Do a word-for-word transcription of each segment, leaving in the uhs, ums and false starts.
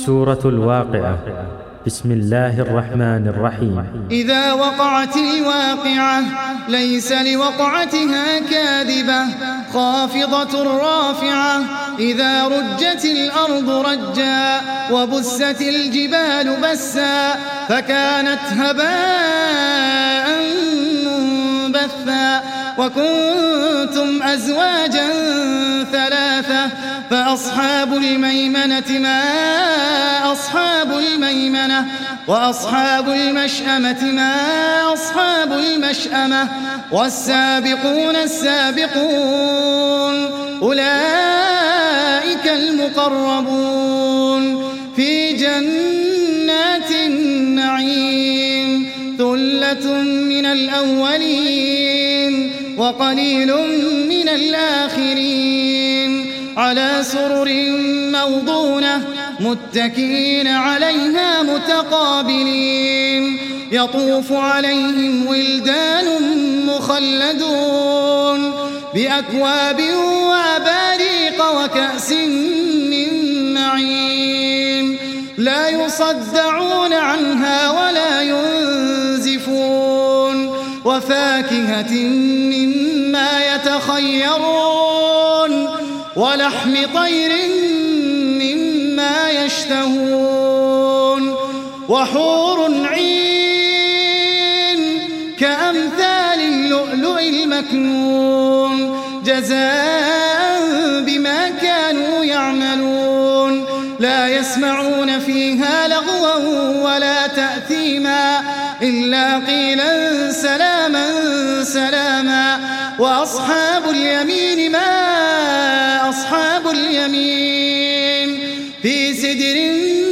سورة الواقعة. بسم الله الرحمن الرحيم. إذا وقعت الواقعة ليس لوقعتها كاذبة خافضة رافعة. إذا رجت الأرض رجا وبست الجبال بسا فكانت هباء منبثا وكنتم أزواجا ثلاثة فأصحاب الميمنة ما أصحاب الميمنة وأصحاب المشأمة ما أصحاب المشأمة والسابقون السابقون أولئك المقربون في جنات النعيم. ثلة من الأولين وقليل من الآخرين على سرر موضونة متكئين عليها متقابلين. يطوف عليهم ولدان مخلدون بأكواب وأباريق وكأس من معين لا يصدعون عنها ولا ينزفون وفاكهة مما يتخيرون ولحم طير مما يشتهون وحور عين كأمثال اللؤلؤ المكنون جزاء بما كانوا يعملون. لا يسمعون فيها لغوا ولا تأثيما إلا قيلا سلاما سلاما. وأصحاب اليمين ما أصحاب اليمين في سدر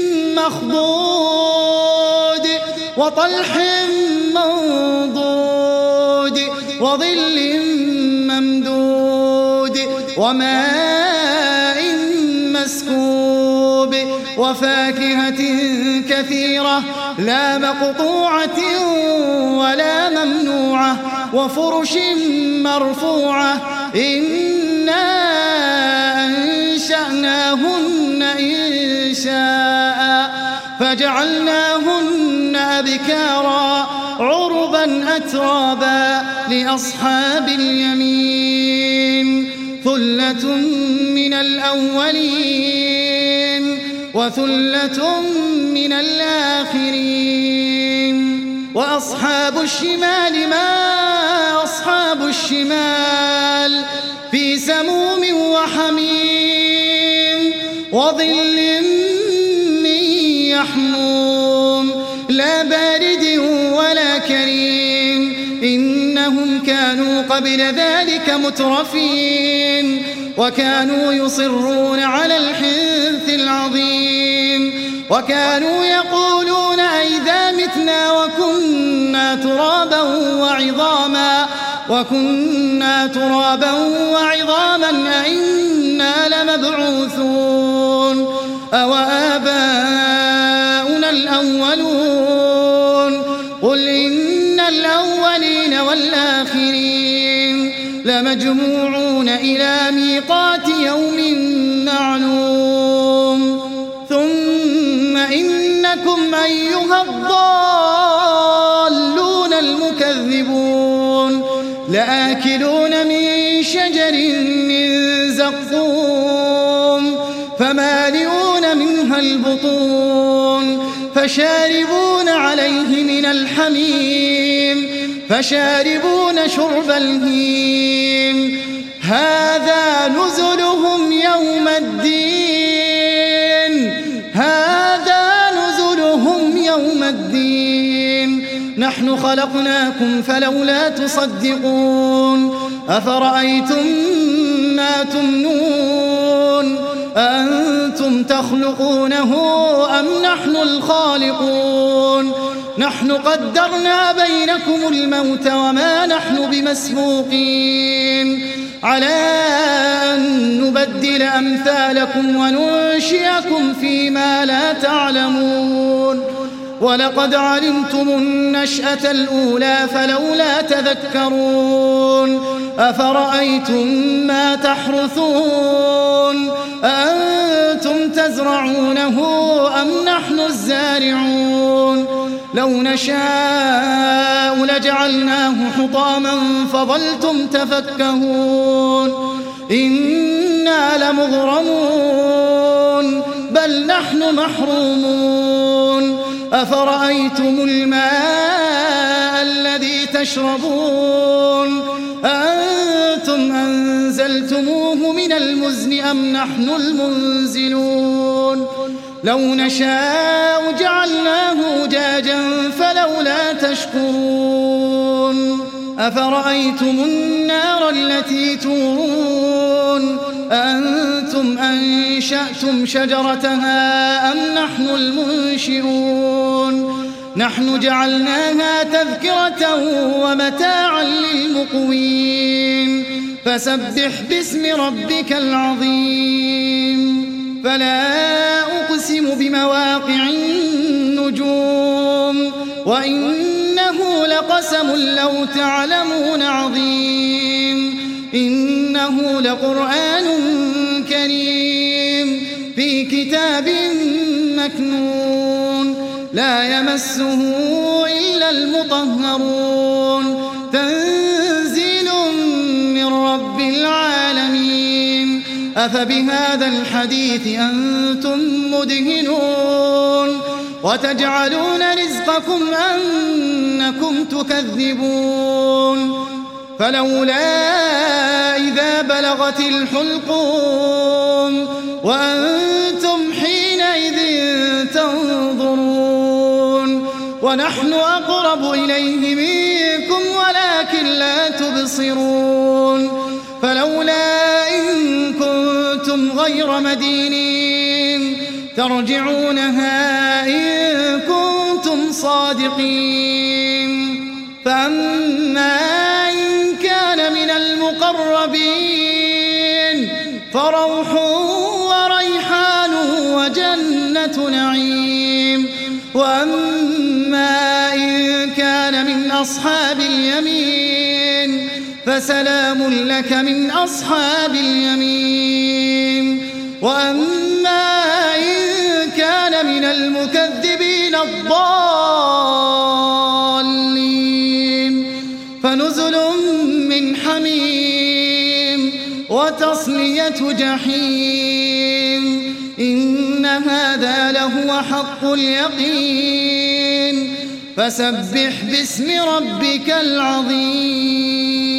مخضود وطلح منضود وظل ممدود وماء مسكوب وفاكهة كثيرة لا مقطوعة ولا ممنوعة وفرش مرفوعة. إنا أنشأناهن إنشاء فجعلناهن أبكارا عربا أترابا لأصحاب اليمين. ثلة من الأولين وثلة من الآخرين. وأصحاب الشمال ما أصحاب الشمال في سموم وحميم وظل من يحموم لا بارد ولا كريم. إنهم كانوا قبل ذلك مترفين وكانوا يصرون على الحنث العظيم وكانوا يقولون أئذا متنا وكنا ترابا وعظاما وكنا ترابا وعظاما أئنا لمبعوثون أو آباؤنا الأولون. قل إن الأولين والآخرين لمجموعون إلى ميقات يوم معلوم. ثم إنكم أيها الضالون المكذبون لآكلون من شجر من زقوم فمالئون منها البطون فشاربون عليه من الحميم فشاربون شرب الهيم. هذا نزلهم يوم الدين هذا نزلهم يوم الدين. نحن خلقناكم فلولا تصدقون. أفرأيتم ما تمنون أأنتم تخلقونه أم نحن الخالقون. نحن قدرنا بينكم الموت وما نحن بمسبوقين على أن نبدل أمثالكم وننشئكم فيما لا تعلمون. ولقد علمتم النشأة الأولى فلولا تذكرون. أفرأيتم ما تحرثون أأنتم أأنتم تزرعونه أم نحن الزارعون لو نشاء لجعلناه حطاما فظلتم تفكهون إنا لمغرمون بل نحن محرومون أفرأيتم الماء الذي تشربون أأنتم أنزلتموه من المزن أم نحن المنزلون لو نشاء جعلناه أجاجا فلولا تشكرون أفرأيتم النار التي تورون أأنتم أنشأتم شجرتها أم نحن المنشئون نحن جعلناها تذكرة ومتاعا للمقوين فسبح باسم ربك العظيم فلا أقسم بمواقع النجوم وإنه لقسم لو تعلمون عظيم إنه لقرآن كريم في كتاب مكنون لا يمسه إلا المطهرون تنزيل من رب العالمين أفبهذا الحديث أنتم مدهنون وتجعلون رزقكم أنكم تكذبون فلولا إذا بلغت الحلقوم وأنتم حينئذ تنظرون ونحن أقرب إليه منكم ولكن لا تبصرون فلولا إن كنتم غير مدينين ترجعونها إن كنتم صادقين فأما إن كان من المقربين فروح وريحان وجنة نعيم وأما إن كان من أصحاب اليمين فسلام لك من أصحاب اليمين وأما إن كان من المكذبين الضالين فنزل من حميم وتصلية جحيم إن هذا لهو حق اليقين فسبح باسم ربك العظيم